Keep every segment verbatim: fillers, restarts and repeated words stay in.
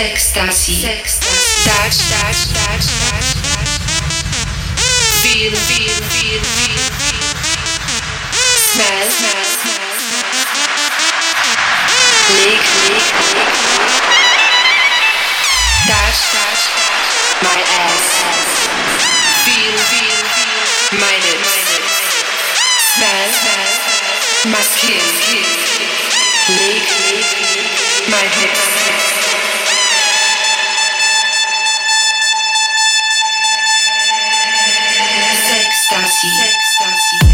Sextasy. Touch, touch, touch, touch, touch. Feel, feel, feel, feel. Smell, smell, smell, smell. Lick, lick, lick, lick. Touch, touch, touch. My ass. Feel, feel, feel. My lips. Smell, smell. My skin. Lick, lick, lick. My hips. Sextasy. Sextasy.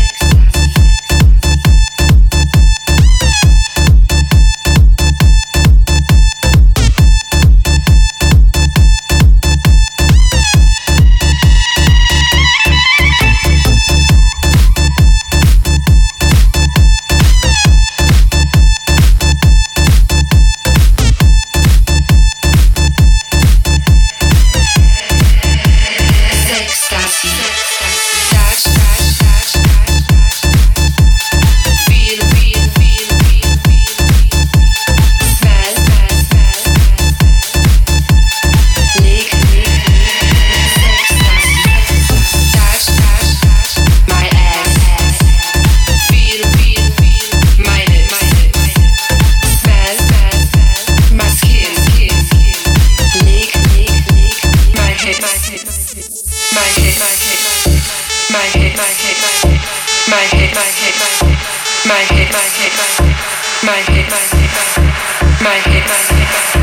My head, my head, my head, my head, my head, my head, my head, my head, my head, my head.